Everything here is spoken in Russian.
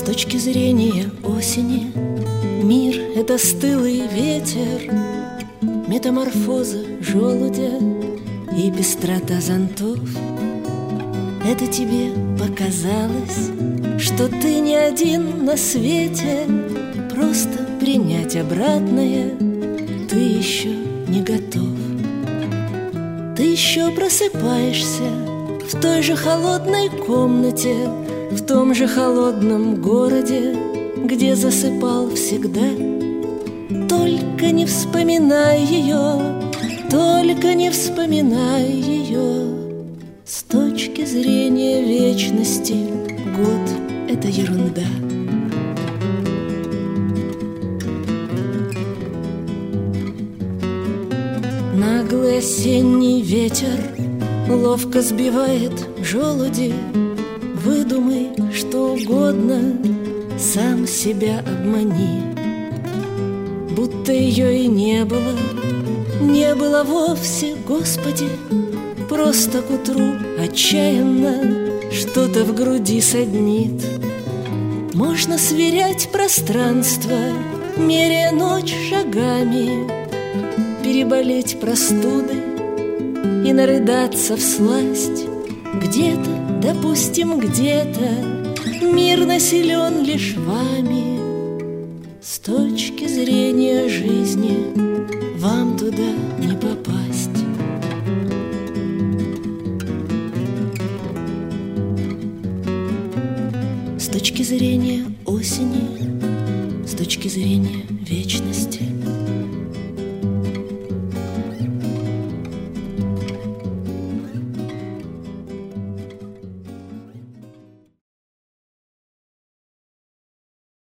точки зрения осени мир — это стылый ветер, метаморфоза желудя и пестрота зонтов. Это тебе показалось, что ты не один на свете, просто принять обратное ты еще не готов. Ты еще просыпаешься в той же холодной комнате, в том же холодном городе, где засыпал всегда. Только не вспоминай ее, только не вспоминай ее. С точки зрения вечности год — это ерунда. Наглый осенний ветер ловко сбивает желуди. Выдумай что угодно, сам себя обмани. Будто ее и не было вовсе, Господи. Просто к утру отчаянно что-то в груди саднит. Можно сверять пространство, меряя ночь шагами, переболеть простудой и нарыдаться всласть. Где-то, допустим, где-то мир населен лишь вами. С точки зрения жизни вам туда не попасть. С точки зрения осени, с точки зрения вечности.